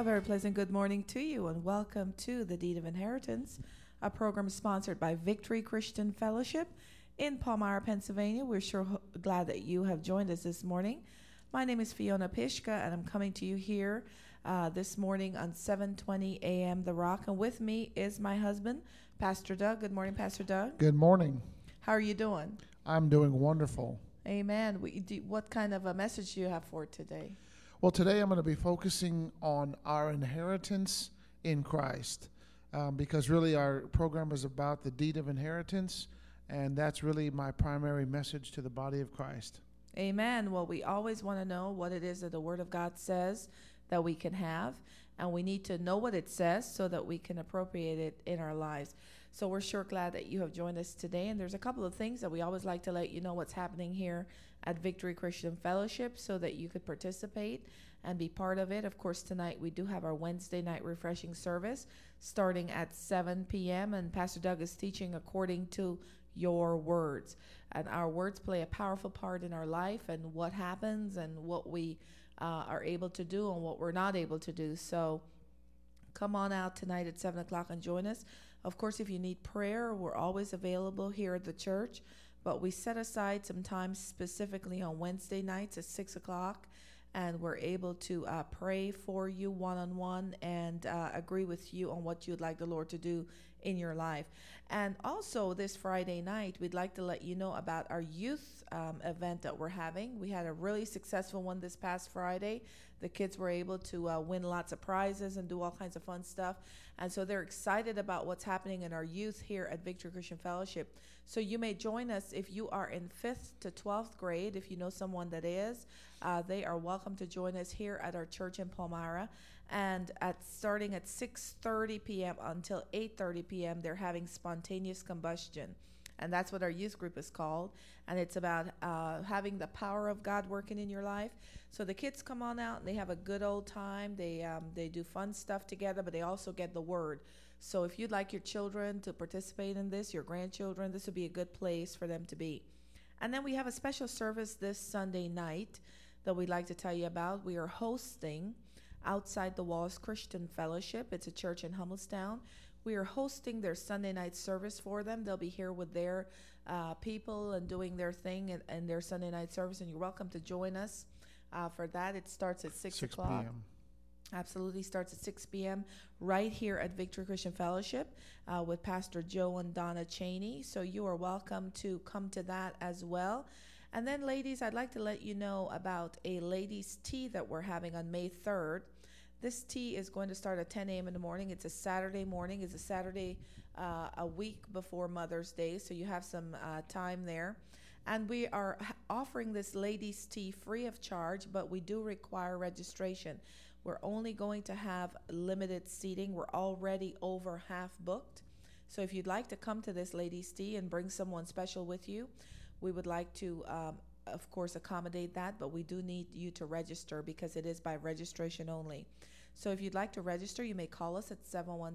very pleasant good morning to you, and welcome to the Deed of Inheritance, a program sponsored by Victory Christian Fellowship in Palmyra, Pennsylvania. We're glad that you have joined us this morning. My name is Fiona Pishka, and I'm coming to you here this morning on 7:20 a.m. The Rock. And with me is my husband, Pastor Doug. Good morning, Pastor Doug. Good morning. How are you doing? I'm doing wonderful. Amen. What kind of a message do you have for today? Well, today I'm going to be focusing on our inheritance in Christ, because really our program is about the deed of inheritance, and that's really my primary message to the body of Christ. Amen. Well, we always want to know what it is that the Word of God says that we can have, and we need to know what it says so that we can appropriate it in our lives. So we're sure glad that you have joined us today, and there's a couple of things that we always like to let you know what's happening here at Victory Christian Fellowship so that you could participate and be part of it. Of course, tonight we do have our Wednesday night refreshing service starting at 7 p.m., and Pastor Doug is teaching according to your words. And our words play a powerful part in our life and what happens and what we are able to do and what we're not able to do. So come on out tonight at 7 o'clock and join us. Of course, if you need prayer, we're always available here at the church, but we set aside some time specifically on Wednesday nights at 6 o'clock, and we're able to pray for you one-on-one and agree with you on what you'd like the Lord to do in your life. And also this Friday night, we'd like to let you know about our youth event that we're having. We had a really successful one this past Friday. The kids were able to win lots of prizes and do all kinds of fun stuff. And so they're excited about what's happening in our youth here at Victory Christian Fellowship. So you may join us if you are in 5th to 12th grade. If you know someone that is, they are welcome to join us here at our church in Palmyra. And starting at 6:30 p.m. until 8:30 p.m., they're having spontaneous combustion. And that's what our youth group is called. And it's about having the power of God working in your life. So the kids come on out and they have a good old time. They do fun stuff together, but they also get the word. So if you'd like your children to participate in this, your grandchildren, this would be a good place for them to be. And then we have a special service this Sunday night that we'd like to tell you about. We are hosting Outside the Walls Christian Fellowship. It's a church in Hummelstown. We are hosting their Sunday night service for them. They'll be here with their people and doing their thing and their Sunday night service, and you're welcome to join us for that. It starts at 6 o'clock. P.m. Absolutely starts at 6 p.m. right here at Victory Christian Fellowship with Pastor Joe and Donna Cheney. So you are welcome to come to that as well. And then, ladies, I'd like to let you know about a ladies' tea that we're having on May 3rd. This tea is going to start at 10 a.m. in the morning. It's a Saturday morning. It's a Saturday a week before Mother's Day, so you have some time there. And we are offering this ladies' tea free of charge, but we do require registration. We're only going to have limited seating. We're already over half booked. So if you'd like to come to this ladies' tea and bring someone special with you, we would like to, of course, accommodate that, but we do need you to register because it is by registration only. So if you'd like to register, you may call us at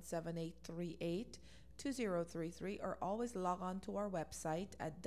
717-838-2033 or always log on to our website at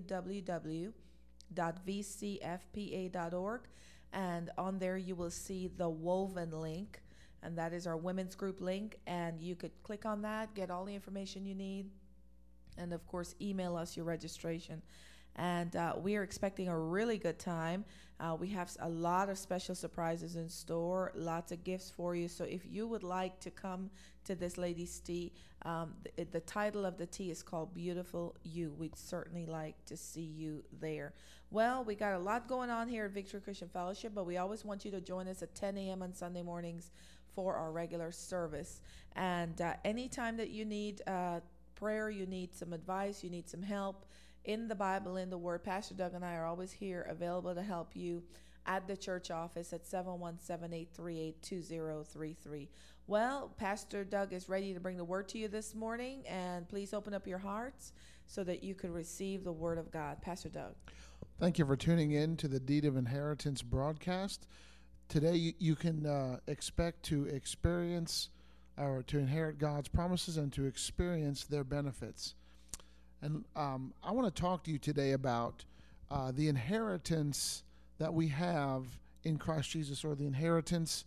www.vcfpa.org. And on there, you will see the Woven link, and that is our women's group link. And you could click on that, get all the information you need, and, of course, email us your registration. And we are expecting a really good time. We have a lot of special surprises in store, lots of gifts for you. So if you would like to come to this ladies' tea, the title of the tea is called Beautiful You. We'd certainly like to see you there. Well, we got a lot going on here at Victory Christian Fellowship, but we always want you to join us at 10 a.m. on Sunday mornings for our regular service. And anytime that you need prayer, you need some advice, you need some help in the Bible, in the Word, Pastor Doug and I are always here available to help you at the church office at 717-838-2033. Well, Pastor Doug is ready to bring the Word to you this morning, and please open up your hearts so that you can receive the Word of God. Pastor Doug. Thank you for tuning in to the Deed of Inheritance broadcast. Today you can expect to experience or to inherit God's promises and to experience their benefits. And I want to talk to you today about the inheritance that we have in Christ Jesus, or the inheritance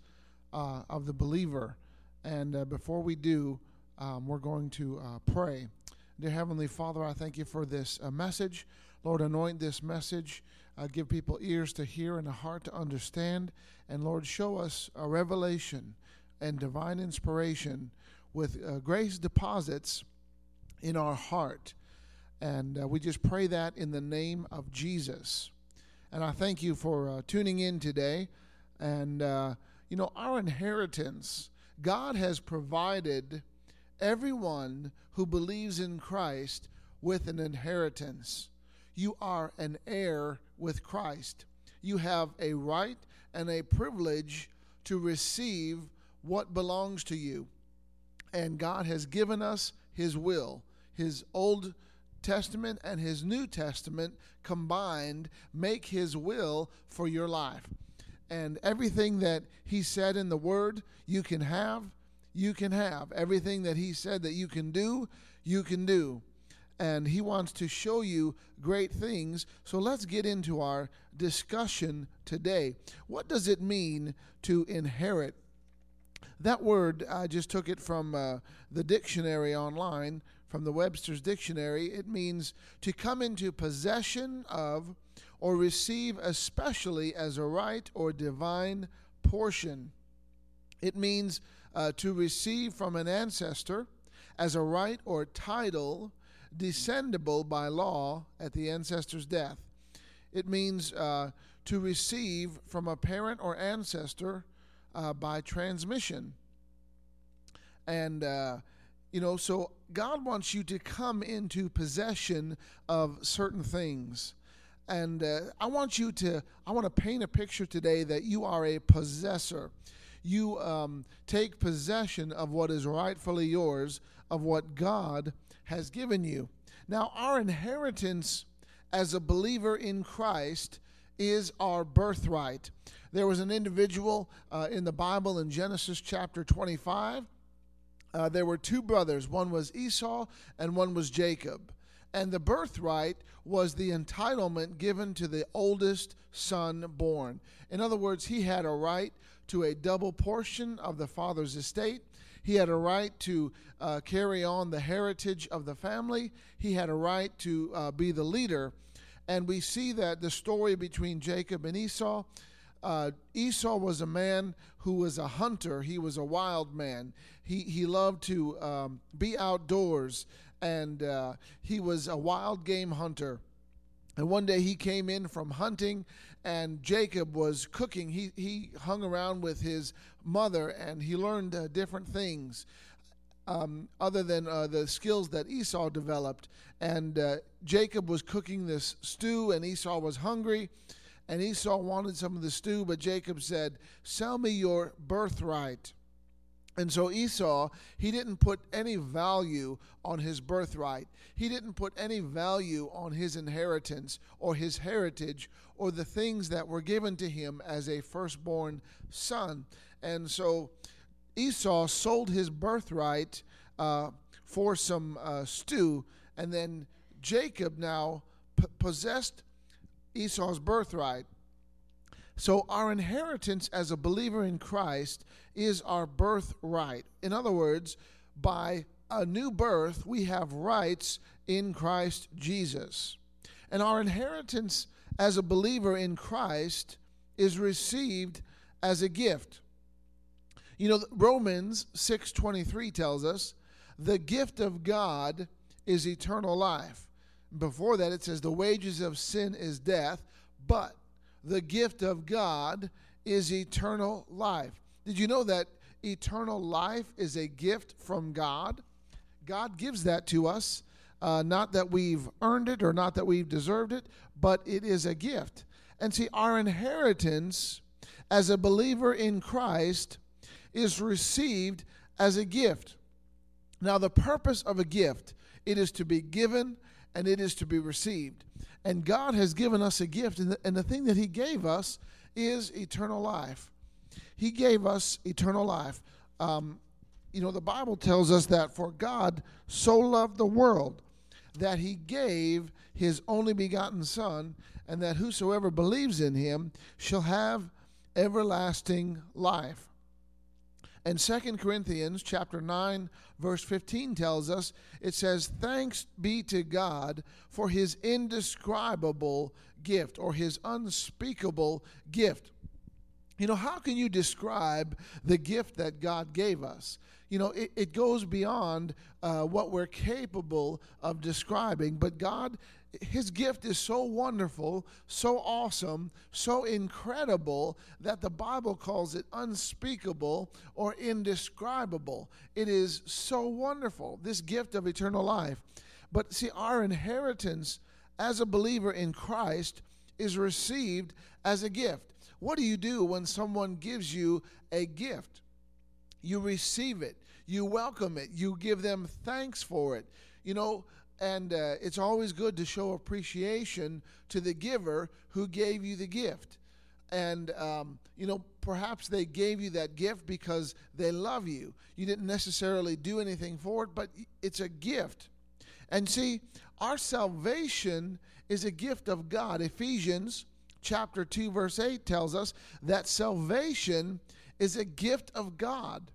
of the believer. And before we do, we're going to pray. Dear Heavenly Father, I thank you for this message. Lord, anoint this message. Give people ears to hear and a heart to understand. And Lord, show us a revelation and divine inspiration with grace deposits in our heart. And we just pray that in the name of Jesus. And I thank you for tuning in today. And, our inheritance, God has provided everyone who believes in Christ with an inheritance. You are an heir with Christ. You have a right and a privilege to receive what belongs to you. And God has given us His will. His Old Testament and His New Testament combined make His will for your life. And everything that He said in the Word you can have, you can have. Everything that He said that you can do, you can do. And He wants to show you great things. So let's get into our discussion today. What does it mean to inherit? That word, I just took it from the dictionary online, from the Webster's Dictionary. It means to come into possession of or receive especially as a right or divine portion. It means to receive from an ancestor as a right or title descendable by law at the ancestor's death. It means to receive from a parent or ancestor by transmission. And, so God wants you to come into possession of certain things. And I want to paint a picture today that you are a possessor. You take possession of what is rightfully yours, of what God has given you. Now, our inheritance as a believer in Christ is our birthright. There was an individual in the Bible in Genesis chapter 25. There were two brothers. One was Esau and one was Jacob. And the birthright was the entitlement given to the oldest son born. In other words, he had a right to a double portion of the father's estate. He had a right to carry on the heritage of the family. He had a right to be the leader. And we see that the story between Jacob and Esau, Esau was a man who was a hunter. He was a wild man. He loved to be outdoors, and he was a wild game hunter. And one day he came in from hunting, and Jacob was cooking. He hung around with his mother, and he learned different things other than the skills that Esau developed. And Jacob was cooking this stew, and Esau was hungry. And Esau wanted some of the stew, but Jacob said, "Sell me your birthright." And so Esau, he didn't put any value on his birthright. He didn't put any value on his inheritance or his heritage or the things that were given to him as a firstborn son. And so Esau sold his birthright for some stew, and then Jacob now possessed Esau's birthright. So our inheritance as a believer in Christ is our birthright. In other words, by a new birth, we have rights in Christ Jesus. And our inheritance as a believer in Christ is received as a gift. Romans 6:23 tells us, the gift of God is eternal life. Before that, it says the wages of sin is death, but the gift of God is eternal life. Did you know that eternal life is a gift from God? God gives that to us, not that we've earned it or not that we've deserved it, but it is a gift. And see, our inheritance as a believer in Christ is received as a gift. Now, the purpose of a gift, it is to be given and it is to be received. And God has given us a gift, and the thing that He gave us is eternal life. He gave us eternal life. The Bible tells us that for God so loved the world that He gave His only begotten Son, and that whosoever believes in Him shall have everlasting life. And 2 Corinthians chapter 9, verse 15 tells us, it says, "Thanks be to God for his indescribable gift," or his unspeakable gift. You know, how can you describe the gift that God gave us? You know, it goes beyond what we're capable of describing. But God, his gift is so wonderful, so awesome, so incredible that the Bible calls it unspeakable or indescribable. It is so wonderful, this gift of eternal life. But see, our inheritance as a believer in Christ is received as a gift. What do you do when someone gives you a gift? You receive it. You welcome it. You give them thanks for it. You know, and it's always good to show appreciation to the giver who gave you the gift. And, you know, perhaps they gave you that gift because they love you. You didn't necessarily do anything for it, but it's a gift. And see, our salvation is a gift of God. Ephesians chapter 2, verse 8 tells us that salvation is a gift of God.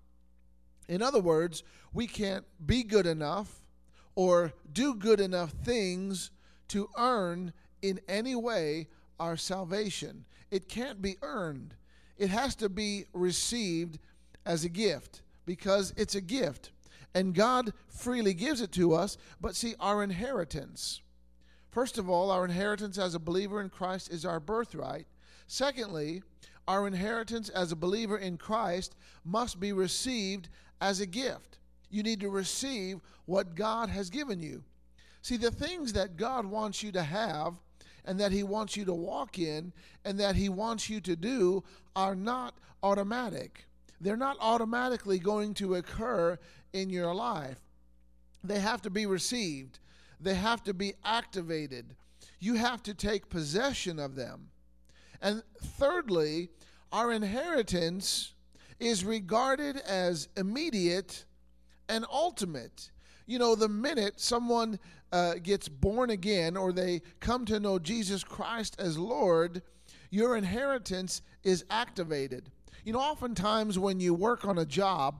In other words, we can't be good enough or do good enough things to earn in any way our salvation. It can't be earned. It has to be received as a gift because it's a gift. And God freely gives it to us. But see, our inheritance. First of all, our inheritance as a believer in Christ is our birthright. Secondly, our inheritance as a believer in Christ must be received as a gift. You need to receive what God has given you. See, the things that God wants you to have and that he wants you to walk in and that he wants you to do are not automatic. They're not automatically going to occur in your life. They have to be received. They have to be activated. You have to take possession of them. And thirdly, our inheritance is regarded as immediate and ultimate. You know, the minute someone gets born again or they come to know Jesus Christ as Lord, your inheritance is activated. You know, oftentimes when you work on a job,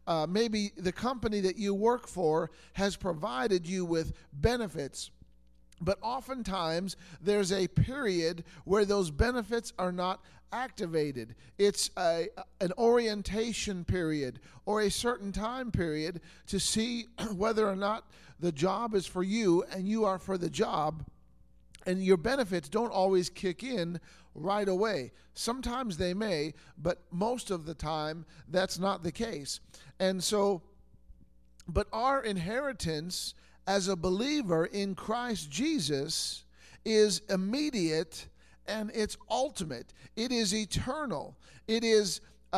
maybe the company that you work for has provided you with benefits. But oftentimes there's a period where those benefits are not activated. It's an orientation period or a certain time period to see whether or not the job is for you and you are for the job. And your benefits don't always kick in right away. Sometimes they may, but most of the time that's not the case. And so, but our inheritance as a believer in Christ Jesus is immediate and it's ultimate. It is eternal. It is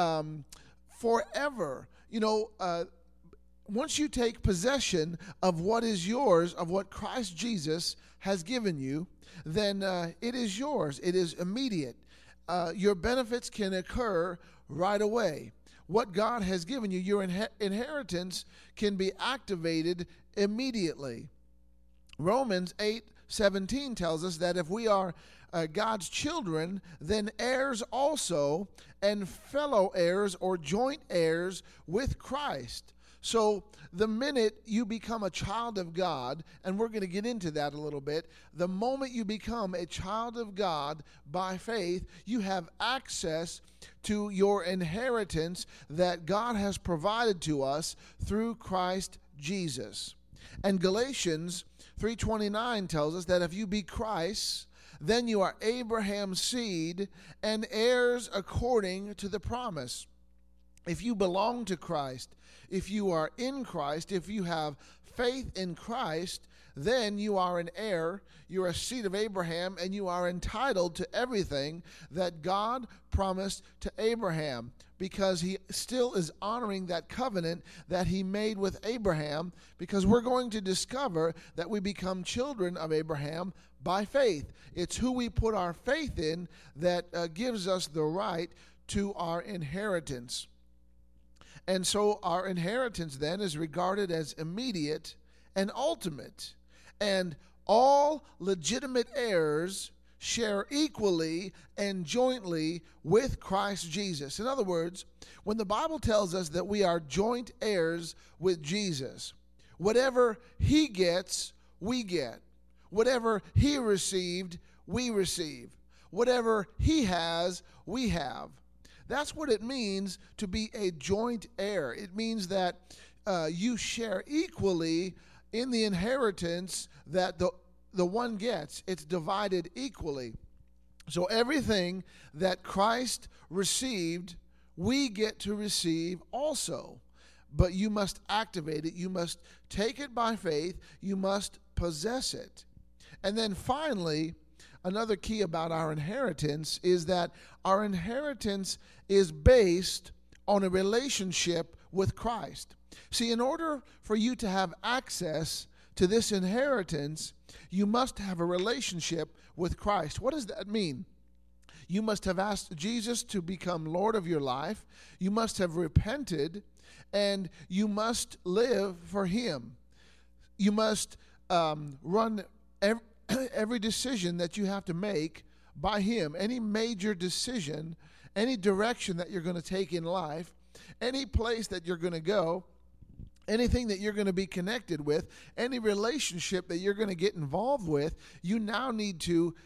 forever. You know, once you take possession of what is yours, of what Christ Jesus has given you, then it is yours. It is immediate. Your benefits can occur right away. What God has given you, your inheritance can be activated immediately. Romans 8:17 tells us that if we are God's children, then heirs also, and fellow heirs or joint heirs with Christ. So the minute you become a child of God, and we're going to get into that a little bit, the moment you become a child of God by faith, you have access to your inheritance that God has provided to us through Christ Jesus. And Galatians 3:29 tells us that if you be Christ, then you are Abraham's seed and heirs according to the promise. If you belong to Christ, if you are in Christ, if you have faith in Christ, then you are an heir, you're a seed of Abraham, and you are entitled to everything that God promised to Abraham, because he still is honoring that covenant that he made with Abraham, because we're going to discover that we become children of Abraham by faith. It's who we put our faith in that gives us the right to our inheritance. And so our inheritance then is regarded as immediate and ultimate. And all legitimate heirs share equally and jointly with Christ Jesus. In other words, when the Bible tells us that we are joint heirs with Jesus, whatever he gets, we get. Whatever he received, we receive. Whatever he has, we have. That's what it means to be a joint heir. It means that you share equally in the inheritance that the one gets. It's divided equally. So everything that Christ received, we get to receive also. But you must activate it. You must take it by faith. You must possess it. And then finally, another key about our inheritance is that our inheritance is based on a relationship with Christ. See, in order for you to have access to this inheritance, you must have a relationship with Christ. What does that mean? You must have asked Jesus to become Lord of your life. You must have repented, and you must live for him. You must run every decision that you have to make by him. Any major decision, any direction that you're going to take in life, any place that you're going to go, anything that you're going to be connected with, any relationship that you're going to get involved with, you now need to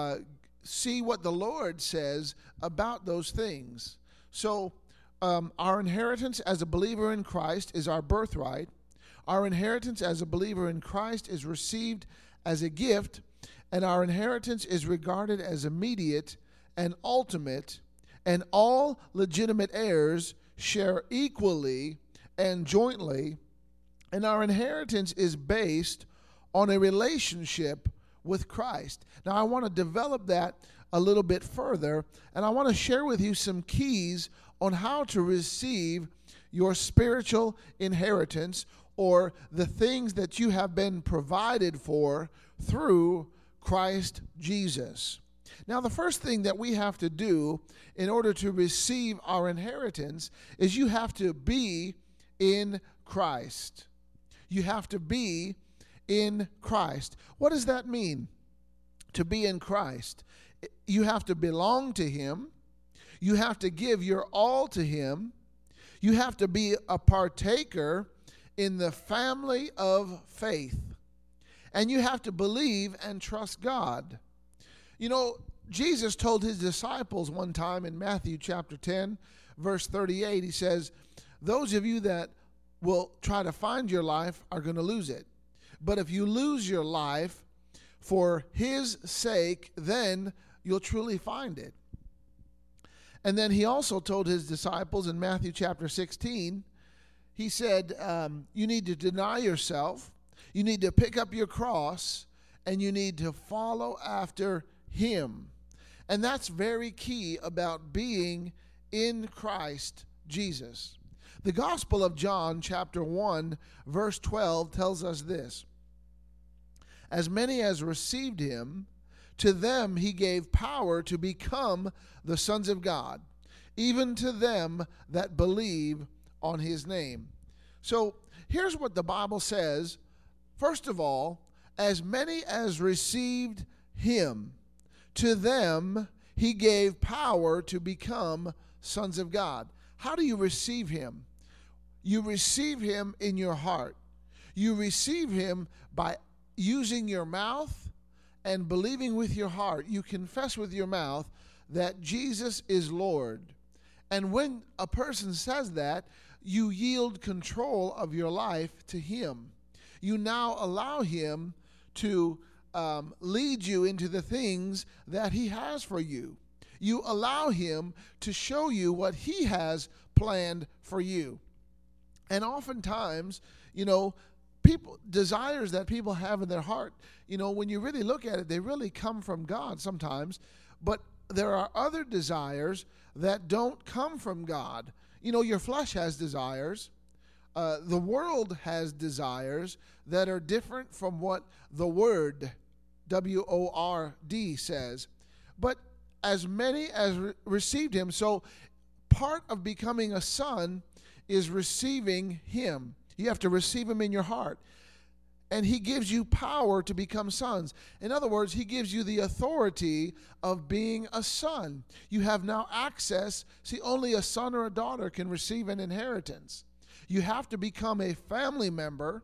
see what the Lord says about those things. So our inheritance as a believer in Christ is our birthright. Our inheritance as a believer in Christ is received as a gift, and our inheritance is regarded as immediate and ultimate, and all legitimate heirs share equally and jointly, and our inheritance is based on a relationship with Christ. Now, I want to develop that a little bit further, and I want to share with you some keys on how to receive your spiritual inheritance, or the things that you have been provided for through Christ Jesus. Now, the first thing that we have to do in order to receive our inheritance is you have to be in Christ. You have to be in Christ. What does that mean, to be in Christ? You have to belong to him. You have to give your all to him. You have to be a partaker in the family of faith. And you have to believe and trust God. You know, Jesus told his disciples one time in Matthew chapter 10, verse 38, he says, those of you that will try to find your life are going to lose it. But if you lose your life for his sake, then you'll truly find it. And then he also told his disciples in Matthew chapter 16, he said, you need to deny yourself, you need to pick up your cross, and you need to follow after him. And that's very key about being in Christ Jesus. The Gospel of John, chapter 1, verse 12, tells us this. As many as received him, to them he gave power to become the sons of God, even to them that believe on his name. So here's what the Bible says. First of all, as many as received him, to them he gave power to become sons of God. How do you receive him? You receive him in your heart. You receive him by using your mouth and believing with your heart. You confess with your mouth that Jesus is Lord. And when a person says that, you yield control of your life to him. You now allow him to lead you into the things that he has for you. You allow him to show you what he has planned for you. And oftentimes, desires that people have in their heart, when you really look at it, they really come from God sometimes. But there are other desires that don't come from God. Your flesh has desires. The world has desires that are different from what the Word, W-O-R-D, says. But as many as received him, so part of becoming a son is receiving him. You have to receive him in your heart. and he gives you power to become sons. In other words, he gives you the authority of being a son. You have now access. See, only a son or a daughter can receive an inheritance. You have to become a family member,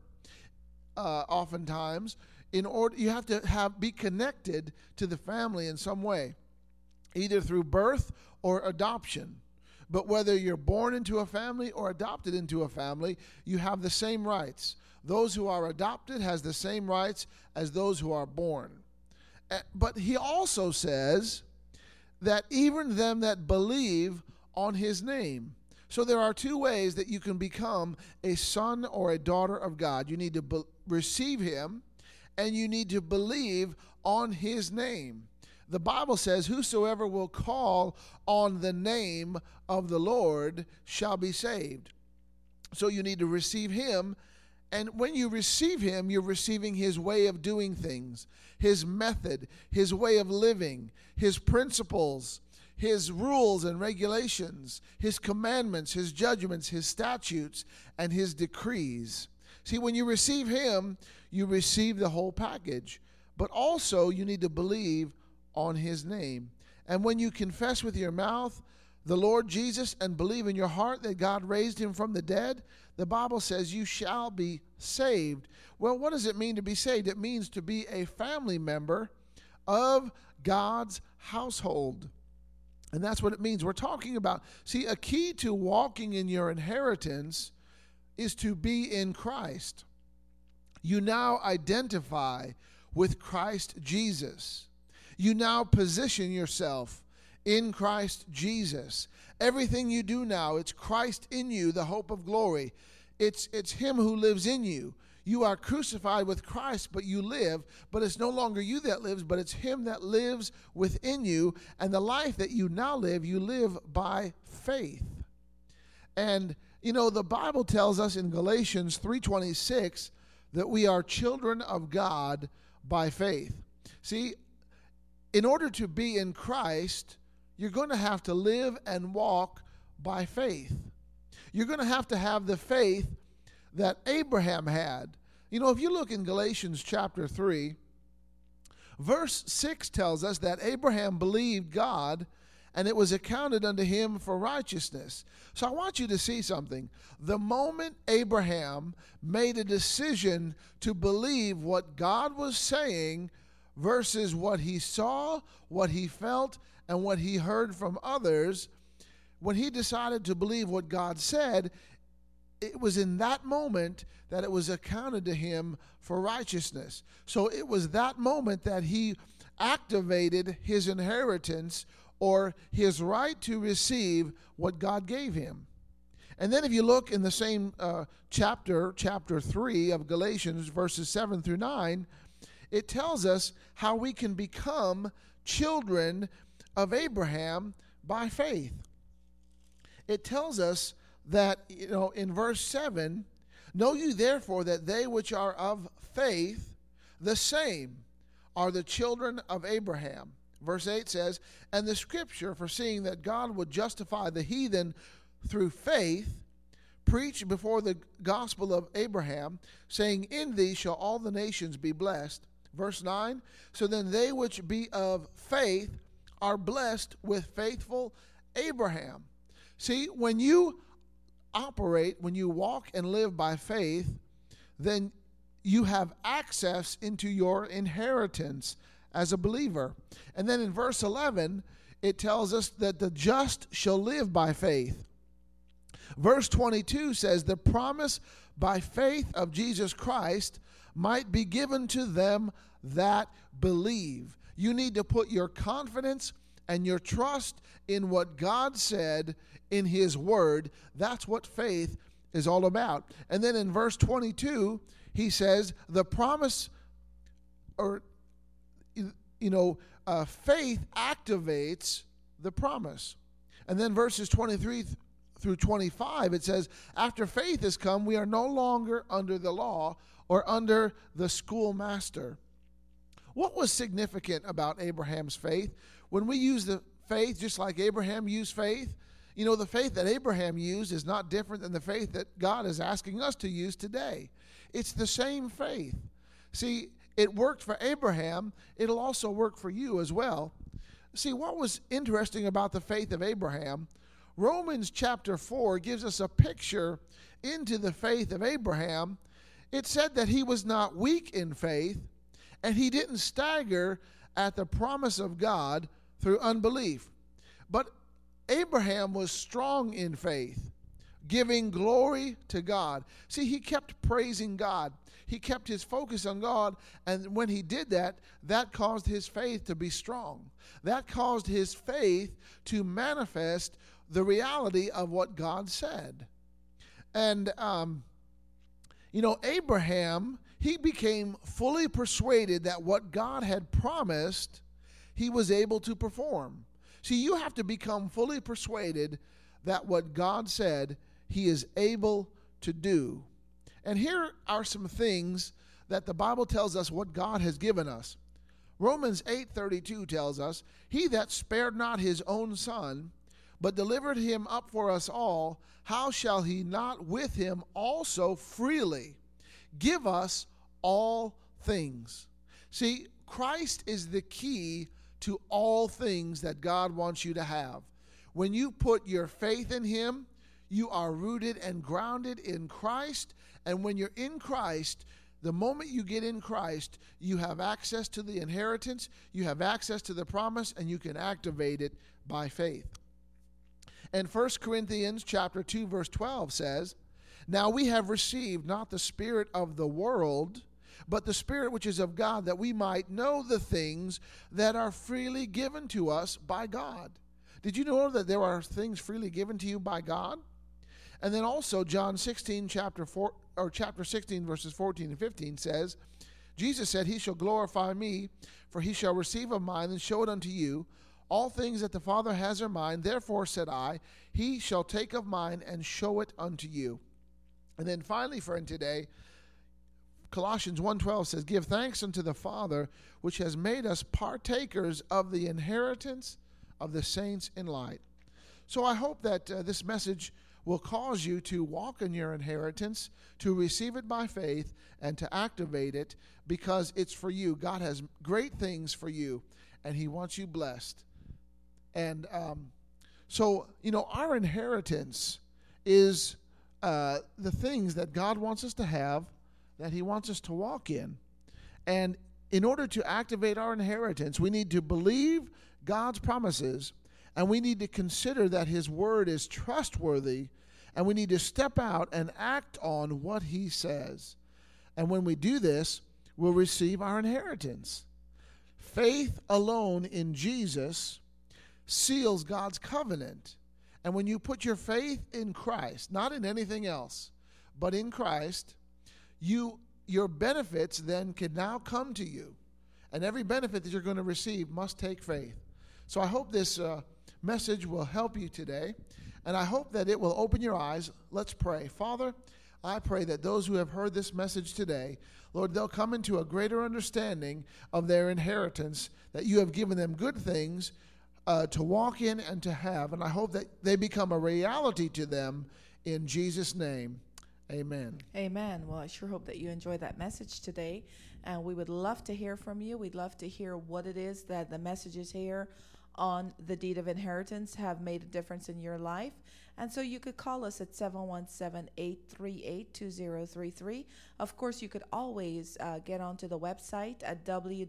oftentimes, in order. You have to be connected to the family in some way, either through birth or adoption. But whether you're born into a family or adopted into a family, you have the same rights. Those who are adopted has the same rights as those who are born. But he also says that even them that believe on his name. So there are two ways that you can become a son or a daughter of God. You need to receive him, and you need to believe on his name. The Bible says, whosoever will call on the name of the Lord shall be saved. So you need to receive him. And when you receive him, you're receiving his way of doing things, his method, his way of living, his principles, his rules and regulations, his commandments, his judgments, his statutes, and his decrees. See, when you receive him, you receive the whole package. But also, you need to believe on his name. And when you confess with your mouth the Lord Jesus and believe in your heart that God raised him from the dead, the Bible says you shall be saved. Well, what does it mean to be saved? It means to be a family member of God's household. And that's what it means. We're talking about, see, a key to walking in your inheritance is to be in Christ. You now identify with Christ Jesus. You now position yourself in Christ Jesus. Everything you do now, it's Christ in you, the hope of glory. It's him who lives in you. You are crucified with Christ, but you live. But it's no longer you that lives, but it's him that lives within you. And the life that you now live, you live by faith. And, you know, the Bible tells us in Galatians 3:26 that we are children of God by faith. See, in order to be in Christ, you're going to have to live and walk by faith. You're going to have the faith that Abraham had. You know, if you look in Galatians chapter 3, verse 6 tells us that Abraham believed God, and it was accounted unto him for righteousness. So I want you to see something. The moment Abraham made a decision to believe what God was saying versus what he saw, what he felt, and what he heard from others, when he decided to believe what God said, it was in that moment that it was accounted to him for righteousness. So it was that moment that he activated his inheritance, or his right to receive what God gave him. And then if you look in the same chapter 3 of Galatians, verses 7 through 9, it tells us how we can become children of Abraham by faith. It tells us that, you know, in verse 7, know you therefore that they which are of faith, the same are the children of Abraham. Verse 8 says, and the scripture, foreseeing that God would justify the heathen through faith, preached before the gospel of Abraham, saying, in thee shall all the nations be blessed. Verse 9, so then they which be of faith are blessed with faithful Abraham. See, when you operate, when you walk and live by faith, then you have access into your inheritance as a believer. And then in verse 11, it tells us that the just shall live by faith. Verse 22 says, the promise by faith of Jesus Christ might be given to them that believe. You need to put your confidence and your trust in what God said in his word. That's what faith is all about. And then in verse 22, he says the promise, or faith activates the promise. And then verses 23 through 25, it says, after faith has come, we are no longer under the law or under the schoolmaster. What was significant about Abraham's faith? When we use the faith just like Abraham used faith, you know, the faith that Abraham used is not different than the faith that God is asking us to use today. It's the same faith. See, it worked for Abraham. It'll also work for you as well. See, what was interesting about the faith of Abraham, Romans chapter 4 gives us a picture into the faith of Abraham. It said that he was not weak in faith, and he didn't stagger at the promise of God through unbelief. But Abraham was strong in faith, giving glory to God. See, he kept praising God. He kept his focus on God, and when he did that, that caused his faith to be strong. That caused his faith to manifest the reality of what God said. And, Abraham, he became fully persuaded that what God had promised, he was able to perform. See, you have to become fully persuaded that what God said, he is able to do. And here are some things that the Bible tells us what God has given us. Romans 8:32 tells us, "He that spared not his own son, but delivered him up for us all, how shall he not with him also freely give us all things?" See, Christ is the key to all things that God wants you to have. When you put your faith in him, you are rooted and grounded in Christ. And when you're in Christ, the moment you get in Christ, you have access to the inheritance, you have access to the promise, and you can activate it by faith. And 1 Corinthians chapter 2, verse 12 says, "Now we have received not the spirit of the world, but the Spirit which is of God, that we might know the things that are freely given to us by God." Did you know that there are things freely given to you by God? And then also John 16, chapter 16, verses 14 and 15 says, Jesus said, "He shall glorify me, for he shall receive of mine and show it unto you. All things that the Father has are mine. Therefore said I, he shall take of mine and show it unto you." And then finally, friend, today, Colossians 1:12 says, "Give thanks unto the Father, which has made us partakers of the inheritance of the saints in light." So I hope that this message will cause you to walk in your inheritance, to receive it by faith, and to activate it, because it's for you. God has great things for you, and he wants you blessed. And our inheritance is the things that God wants us to have, that he wants us to walk in. And in order to activate our inheritance, we need to believe God's promises, and we need to consider that his word is trustworthy, and we need to step out and act on what he says. And when we do this, we'll receive our inheritance. Faith alone in Jesus seals God's covenant. And when you put your faith in Christ, not in anything else, but in Christ, your benefits then can now come to you. And every benefit that you're going to receive must take faith. So I hope this message will help you today, and I hope that it will open your eyes. Let's pray. Father, I pray that those who have heard this message today, Lord, they'll come into a greater understanding of their inheritance, that you have given them good things to walk in and to have. And I hope that they become a reality to them in Jesus' name. Amen. Amen. Well, I sure hope that you enjoyed that message today. And we would love to hear from you. We'd love to hear what it is that the messages here on the deed of inheritance have made a difference in your life. And so you could call us at 717-838-2033. Of course, you could always get onto the website at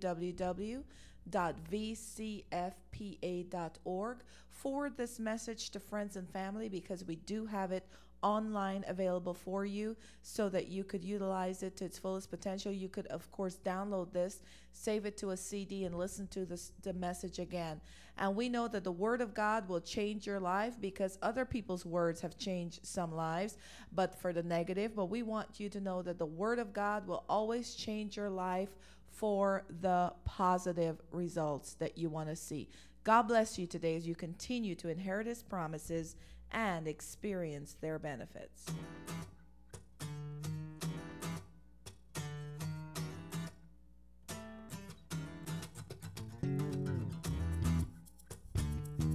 www.vcfpa.org. Forward this message to friends and family, because we do have it online available for you so that you could utilize it to its fullest potential. You could, of course, download this, save it to a CD, and listen to the message again. And we know that the Word of God will change your life, because other people's words have changed some lives, but for the negative. But we want you to know that the Word of God will always change your life for the positive results that you want to see. God bless you today as you continue to inherit his promises and experience their benefits.